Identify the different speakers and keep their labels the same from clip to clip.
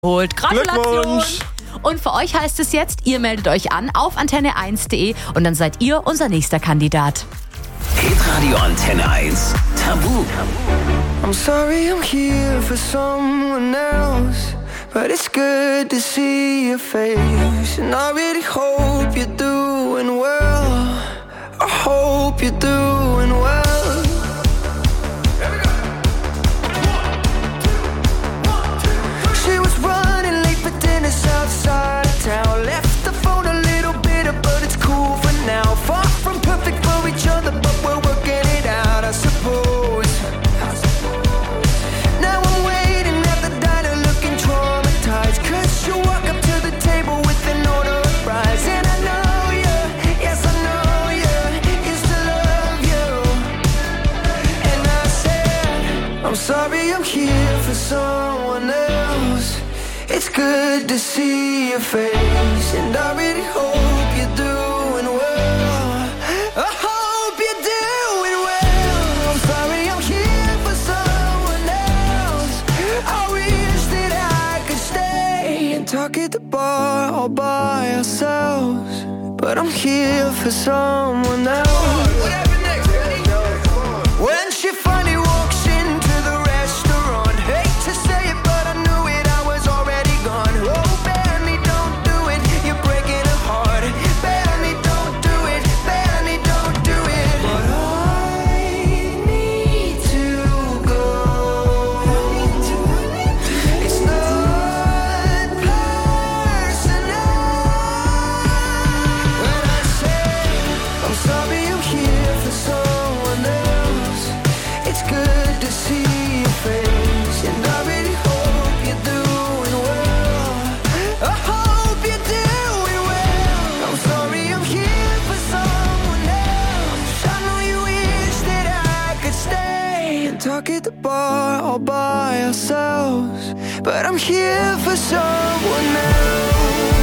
Speaker 1: Holt. Gratulation!
Speaker 2: Glückwunsch!
Speaker 1: Und für euch heißt es jetzt, ihr meldet euch an auf antenne1.de und dann seid ihr unser nächster Kandidat.
Speaker 3: Hitradio Antenne 1 Tabu.
Speaker 4: I'm sorry I'm here for someone else, but it's good to see your face. And I really hope you're doing well. I hope you're doing well. She was running late for dinner outside of town. Left the phone a little bitter, but it's cool for now. Far from perfect for each other, but we're working it out, I suppose. Now I'm waiting at the diner looking traumatized, 'cause you walk up to the table with an order of fries. And I know you, yes I know you, used to love you. And I said, I'm sorry I'm here for someone else. It's good to see your face, and I really hope you're doing well. I hope you're doing well. I'm sorry I'm here for someone else. I wish that I could stay and talk at the bar all by ourselves, but I'm here for someone else. When she finally walks into the restaurant, hate to say it, but I knew it, I was already gone. Oh, Benny, don't do it, you're breaking her heart. Benny, don't do it, Benny, don't do it. But I need to go. It's not personal. When I say I'm sorry I'm here for someone else, it's good to see your face, and I really hope you're doing well. I hope you're doing well. I'm sorry I'm here for someone else. I know you wish that I could stay and talk at the bar all by ourselves, but I'm here for someone else.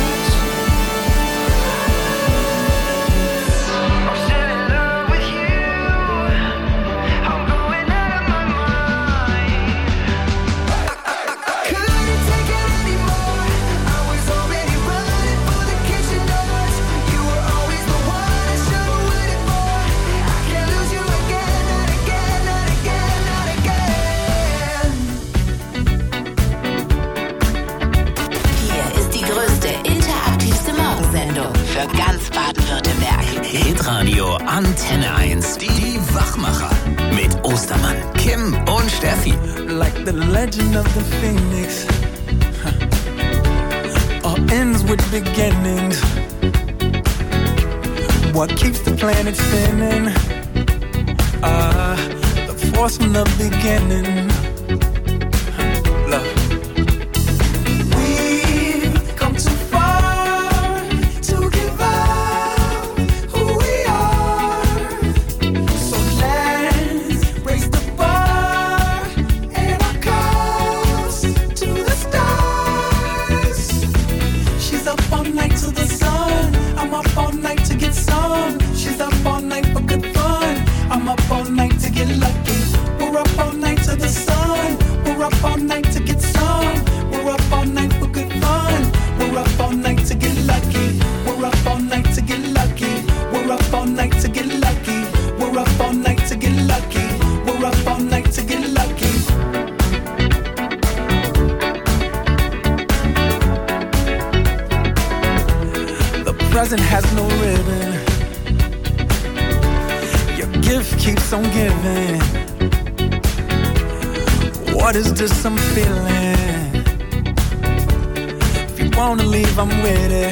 Speaker 4: I'm still in love with you. I'm going out of my mind. I couldn't take it anymore. I was already running for the kitchen doors. You were always the one I should have waited for. I can't lose you again, not again, not again, not again.
Speaker 5: Hier ist die größte, interaktivste Morgensendung für ganz Baden-Württemberg.
Speaker 3: Hitradio Antenne 1. Die Wachmacher. Mit Ostermann, Kim und Steffi.
Speaker 4: Like the legend of the phoenix, all ends with beginnings. What keeps the planet spinning? The force from the beginning. Love. We've come too far to give up who we are. So let's raise the bar and our cups to the stars. She's up all night to the sun. I'm up all night to get some. She's up all night for good fun. I'm up all night to get lucky. We're up all night to the sun. We're up all night to get some. We're up all night for good fun. We're up all night to get lucky. We're up all night to get lucky. We're up all night to get lucky. We're up all night to get lucky. We're up all night to get lucky. The present has no ribbon. Your gift keeps on giving. What is this I'm feeling? If you wanna leave, I'm with it.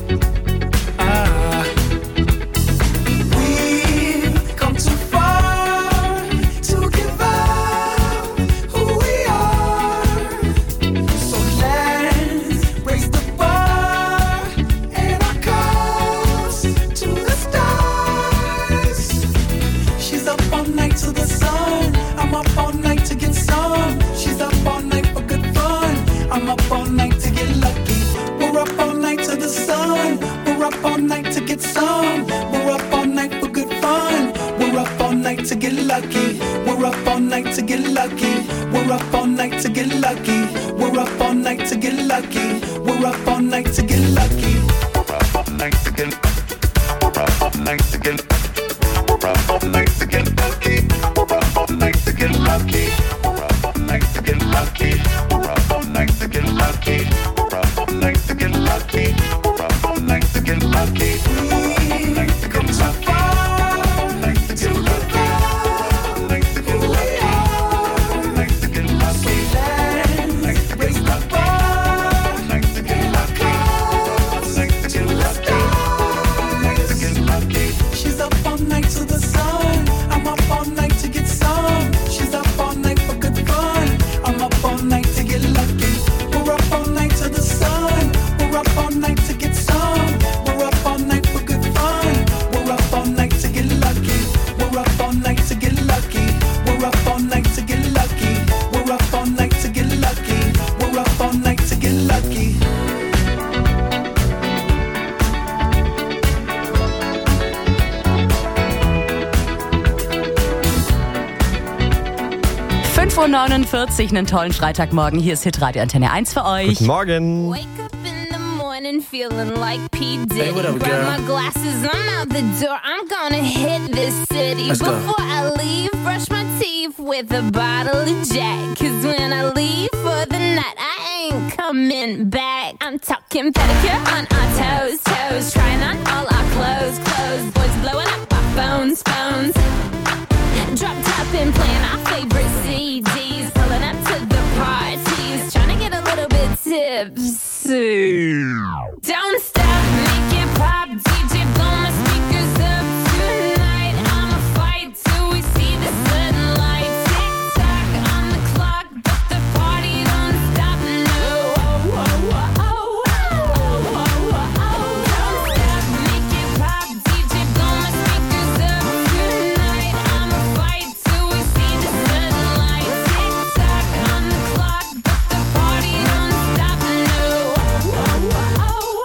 Speaker 4: We've come too far to give up who we are. So let's raise the bar and our cups to the stars. She's up all night to the sun. I'm up all night to get some. She's up all night for good fun. I'm up all night to get lucky. We're up all night to the sun. We're up all night to get some. We're up all night for good fun. We're up all night to get lucky. We're up all night to get lucky. We're up all night to get lucky. We're up all night to get lucky. We're up all night to get lucky. We're up all night to get lucky. We're up all night to get lucky. We're up all night to get lucky. We're up all night to get lucky. We're up all night to get lucky. We're up all night to get lucky. We're up all night to get lucky. We're up all night to get lucky. Come so far to get back who we are. So let's raise the bar and our cause to the stars. She's up all night to the sun. I'm up all night to get some. She's up all night for good fun. I'm up all night to get lucky. We're up all night to the sun. We're up all night to get some. We're up all night for good fun. We're up all night to get lucky. We're up all night to get lucky. We're up all night to get lucky. We're up all night to get lucky. We're up all night to get lucky.
Speaker 1: 5:49 Uhr, einen tollen Freitagmorgen. Hier ist Hitradio Antenne 1 für euch.
Speaker 2: Guten Morgen.
Speaker 6: Wake up in the morning feeling like P. Diddy.
Speaker 7: Hey, what up,
Speaker 6: Grab
Speaker 7: girl?
Speaker 6: my glasses, I'm out the door. I'm gonna hit this city.
Speaker 7: Let's go.
Speaker 6: Before I leave, brush my teeth with a bottle of Jack. 'Cause when I leave for the night, I ain't coming back. I'm talking pedicure on our toes, toes. Trying on all our clothes, clothes. Boys blowing up our phones, phones. Drop top and playing our favorite CDs. Pulling up to the parties. Trying to get a little bit tipsy. Don't stop, make it pop. DJ, blow my speakers up tonight. I'ma fight till we see the sunlight. Tick tock on the clock, but the party don't stop. No. Oh, oh, oh, oh, oh, oh, oh, oh. Don't stop, make it pop. DJ, blow my speakers up tonight. I'ma fight till we see the sunlight. Tick tock on the clock, but the party don't stop. No. Oh, oh, oh,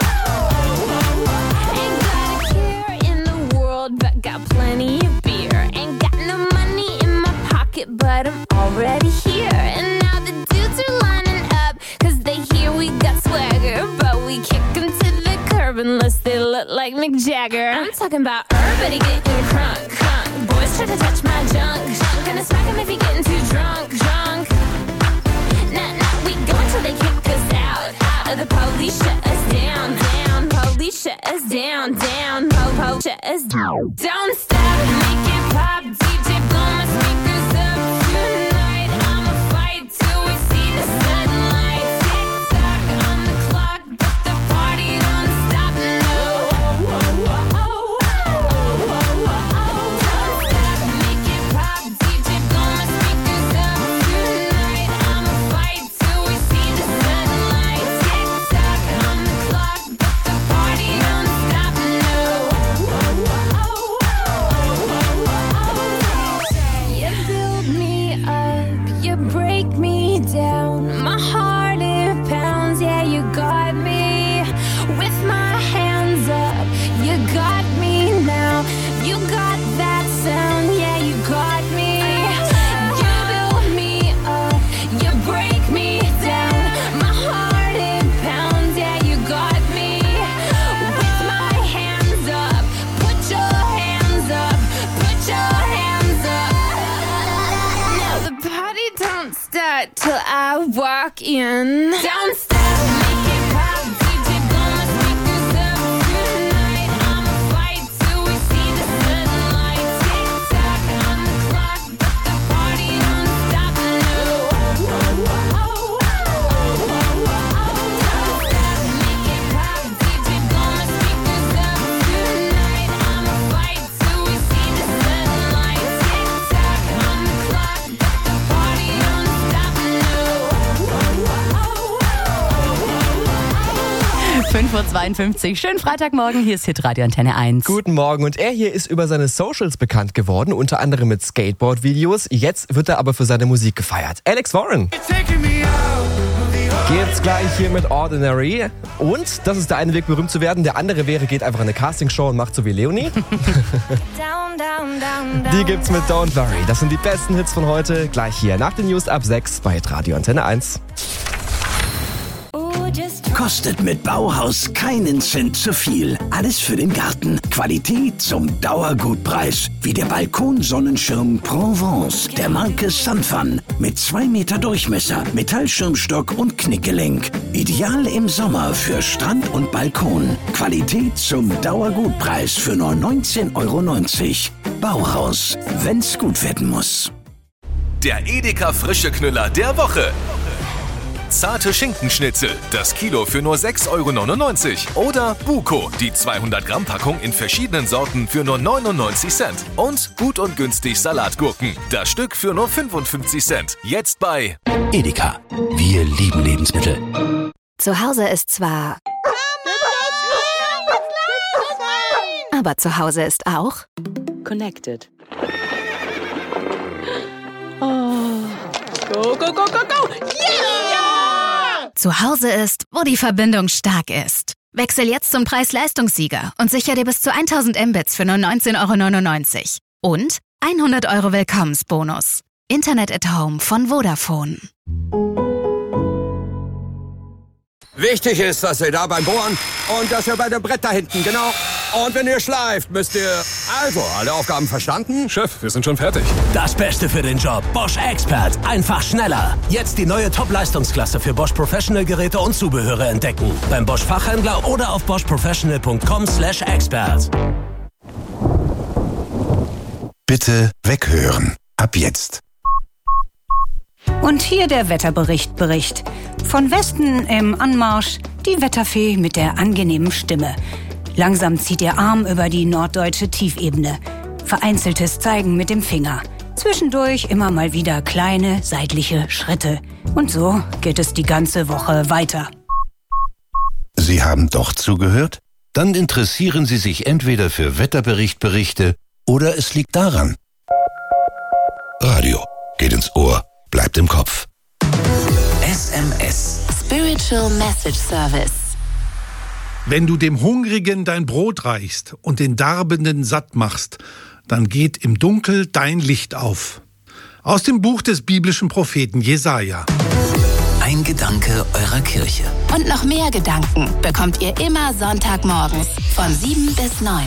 Speaker 6: oh, oh. Ain't got a care in the world, but got plenty of beer. Ain't got no money in my pocket, but I'm already here. And now the dudes are lining up, 'cause they hear we got swagger. But we kick them to the curb unless they look like Mick Jagger. I'm talking about everybody getting crunk, crunk. Boys try to touch my junk, junk. Gonna smack him if he getting too drunk, drunk. Nah, nah, we go until they kick us out, out. Or the police shut us down, down. Police shut us down, down. Po, shut us down. Don't stop, make it pop. DJ, blow my speakers up tonight. I'ma fight till we see the sunlight. Tick tock on the clock, but the party don't stop. No. Oh, oh, oh, oh, oh, oh, oh, oh. Don't stop, make it pop. DJ, blow my speakers up tonight. I'ma fight till we see the sunlight. Tick tock on the clock, but the party don't stop. No. Oh, oh, oh, oh, oh, oh. You build me up, you break me down. My heart it pounds, yeah, you got me. With my hands up, you got me now. You got that sound, yeah, you got me. You build me up, you break me down. My heart it pounds, yeah, you got me. With my hands up, put your hands up, put your hands up. Now the party don't start till I walk in. Don't stop, make it pop. DJ, blow my speakers up tonight. I'ma fight till we see the sunlight. Tick tock on the clock, but the party don't stop. No. Oh, oh, oh, oh, oh, oh, oh. Don't stop, make it pop. DJ, blow my speakers up tonight. I'ma fight till we see the sunlight. Tick tock on the clock, but the party don't stop. No. Oh, oh, oh, oh, oh.
Speaker 1: 5:52 Uhr, schönen Freitagmorgen. Hier ist Hitradio Antenne 1.
Speaker 2: Guten Morgen. Und er hier ist über seine Socials bekannt geworden, unter anderem mit Skateboard-Videos. Jetzt wird er aber für seine Musik gefeiert. Alex Warren.
Speaker 4: Taking me out of the
Speaker 2: Geht's gleich hier mit Ordinary. Und das ist der eine Weg, berühmt zu werden. Der andere wäre, geht einfach in eine Castingshow und macht so wie Leonie. Die gibt's mit Don't Worry. Das sind die besten Hits von heute. Gleich hier nach den News ab 6 bei Radio Antenne 1.
Speaker 3: Kostet mit Bauhaus keinen Cent zu viel. Alles für den Garten. Qualität zum Dauergutpreis. Wie der Balkonsonnenschirm Provence der Marke Sunfun. Mit 2 Meter Durchmesser, Metallschirmstock und Knickgelenk. Ideal im Sommer für Strand und Balkon. Qualität zum Dauergutpreis für nur 19,90 €. Bauhaus, wenn's gut werden muss.
Speaker 7: Der Edeka Frische Knüller der Woche. Zarte Schinkenschnitzel, das Kilo für nur 6,99 €. Oder Buko, die 200 Gramm Packung in verschiedenen Sorten für nur 99 Cent. Und gut und günstig Salatgurken, das Stück für nur 55 Cent. Jetzt bei
Speaker 3: Edeka, wir lieben Lebensmittel.
Speaker 8: Zu Hause ist zwar... Aber zu Hause ist auch...
Speaker 9: Connected. Oh. Go, go, go, go, go! Yeah!
Speaker 8: Zu Hause ist, wo die Verbindung stark ist. Wechsel jetzt zum Preis-Leistungssieger und sichere dir bis zu 1000 Mbits für nur 19,99 € und 100 € Willkommensbonus. Internet at Home von Vodafone.
Speaker 10: Wichtig ist, dass ihr da beim Bohren und dass ihr bei dem Brett da hinten, genau. Und wenn ihr schleift, müsst ihr... Also, alle Aufgaben verstanden?
Speaker 7: Chef, wir sind schon fertig.
Speaker 3: Das Beste für den Job. Bosch Expert. Einfach schneller. Jetzt die neue Top-Leistungsklasse für Bosch Professional-Geräte und Zubehöre entdecken. Beim Bosch Fachhändler oder auf boschprofessional.com/expert.
Speaker 11: Bitte weghören. Ab jetzt.
Speaker 12: Und hier der Wetterbericht. Von Westen im Anmarsch die Wetterfee mit der angenehmen Stimme. Langsam zieht ihr Arm über die norddeutsche Tiefebene. Vereinzeltes Zeigen mit dem Finger. Zwischendurch immer mal wieder kleine seitliche Schritte. Und so geht es die ganze Woche weiter.
Speaker 11: Sie haben doch zugehört? Dann interessieren Sie sich entweder für Wetterberichte oder es liegt daran. Radio geht ins Ohr, bleibt im Kopf.
Speaker 3: SMS.
Speaker 5: Spiritual Message Service.
Speaker 13: Wenn du dem Hungrigen dein Brot reichst und den Darbenden satt machst, dann geht im Dunkel dein Licht auf. Aus dem Buch des biblischen Propheten Jesaja.
Speaker 3: Ein Gedanke eurer Kirche.
Speaker 5: Und noch mehr Gedanken bekommt ihr immer Sonntagmorgens von 7 bis 9.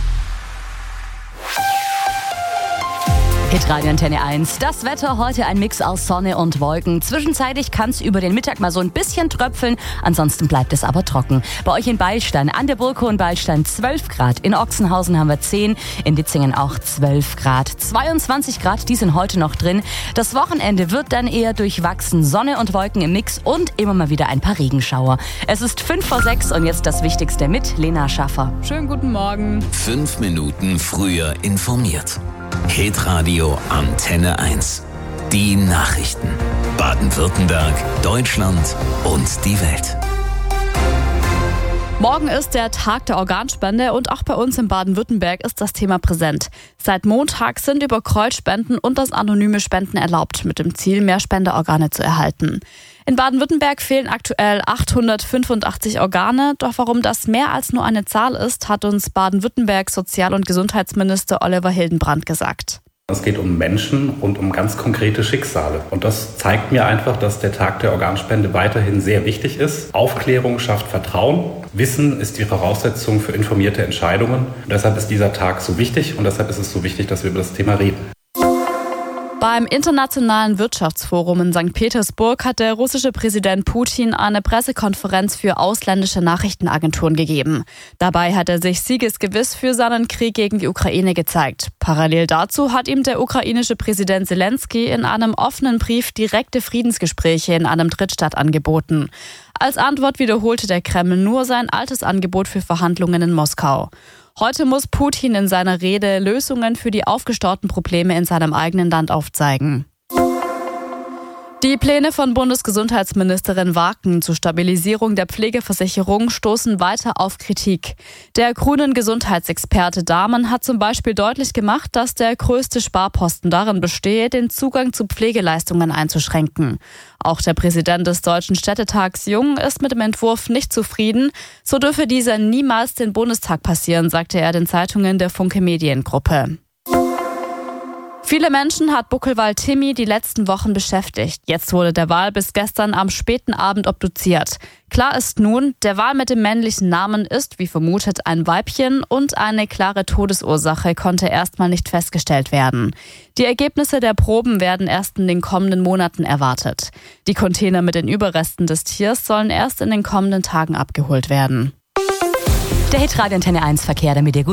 Speaker 1: Hitradio Antenne 1. Das Wetter heute ein Mix aus Sonne und Wolken. Zwischenzeitlich kann es über den Mittag mal so ein bisschen tröpfeln, ansonsten bleibt es aber trocken. Bei euch in Beilstein, an der Burg Hohenbeilstein 12 Grad, in Ochsenhausen haben wir 10, in Ditzingen auch 12 Grad. 22 Grad, die sind heute noch drin. Das Wochenende wird dann eher durchwachsen. Sonne und Wolken im Mix und immer mal wieder ein paar Regenschauer. Es ist 5 vor 6 und jetzt das Wichtigste mit Lena Schaffer.
Speaker 14: Schönen guten Morgen.
Speaker 3: 5 Minuten früher informiert. Hitradio Antenne 1. Die Nachrichten. Baden-Württemberg, Deutschland und die Welt.
Speaker 14: Morgen ist der Tag der Organspende und auch bei uns in Baden-Württemberg ist das Thema präsent. Seit Montag sind über Kreuzspenden und das anonyme Spenden erlaubt, mit dem Ziel, mehr Spenderorgane zu erhalten. In Baden-Württemberg fehlen aktuell 885 Organe, doch warum das mehr als nur eine Zahl ist, hat uns Baden-Württembergs Sozial- und Gesundheitsminister Oliver Hildenbrand gesagt.
Speaker 15: Es geht um Menschen und um ganz konkrete Schicksale. Und das zeigt mir einfach, dass der Tag der Organspende weiterhin sehr wichtig ist. Aufklärung schafft Vertrauen. Wissen ist die Voraussetzung für informierte Entscheidungen. Und deshalb ist dieser Tag so wichtig und deshalb ist es so wichtig, dass wir über das Thema reden.
Speaker 14: Beim Internationalen Wirtschaftsforum in St. Petersburg hat der russische Präsident Putin eine Pressekonferenz für ausländische Nachrichtenagenturen gegeben. Dabei hat er sich siegesgewiss für seinen Krieg gegen die Ukraine gezeigt. Parallel dazu hat ihm der ukrainische Präsident Zelensky in einem offenen Brief direkte Friedensgespräche in einem Drittstaat angeboten. Als Antwort wiederholte der Kreml nur sein altes Angebot für Verhandlungen in Moskau. Heute muss Putin in seiner Rede Lösungen für die aufgestauten Probleme in seinem eigenen Land aufzeigen. Die Pläne von Bundesgesundheitsministerin Wagen zur Stabilisierung der Pflegeversicherung stoßen weiter auf Kritik. Der grünen Gesundheitsexperte Dahmen hat zum Beispiel deutlich gemacht, dass der größte Sparposten darin bestehe, den Zugang zu Pflegeleistungen einzuschränken. Auch der Präsident des Deutschen Städtetags Jung ist mit dem Entwurf nicht zufrieden. So dürfe dieser niemals den Bundestag passieren, sagte er den Zeitungen der Funke Mediengruppe. Viele Menschen hat Buckelwal Timmy die letzten Wochen beschäftigt. Jetzt wurde der Wal bis gestern am späten Abend obduziert. Klar ist nun, der Wal mit dem männlichen Namen ist, wie vermutet, ein Weibchen und eine klare Todesursache konnte erstmal nicht festgestellt werden. Die Ergebnisse der Proben werden erst in den kommenden Monaten erwartet. Die Container mit den Überresten des Tiers sollen erst in den kommenden Tagen abgeholt werden.
Speaker 1: Der Hitradio Antenne 1 Verkehr, damit ihr gut